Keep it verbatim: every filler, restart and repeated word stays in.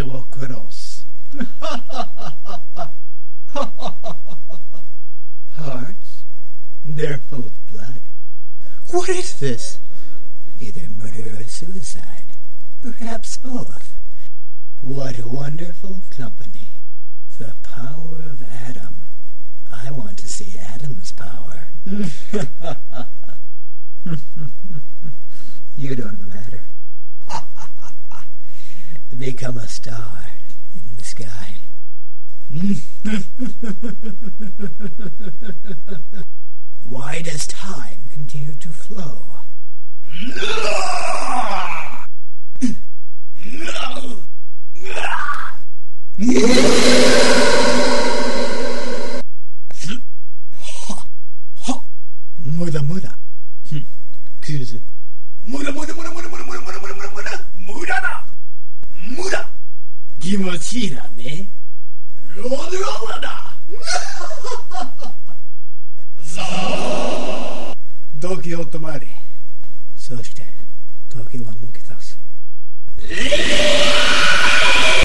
will cross. Hearts? They're full of blood. What is this? Either murder or suicide. Perhaps both. What a wonderful company. The power of Adam. I want to see Adam's power. You don't matter. Become a star in the sky. Why does time continue to flow? Muda muda. Kuzu. Muda muda muda muda muda muda muda muda muda muda. Muda da. Muda. Kimochi da ne. Roll roll da. 時を止まれ。そして時は動き出す。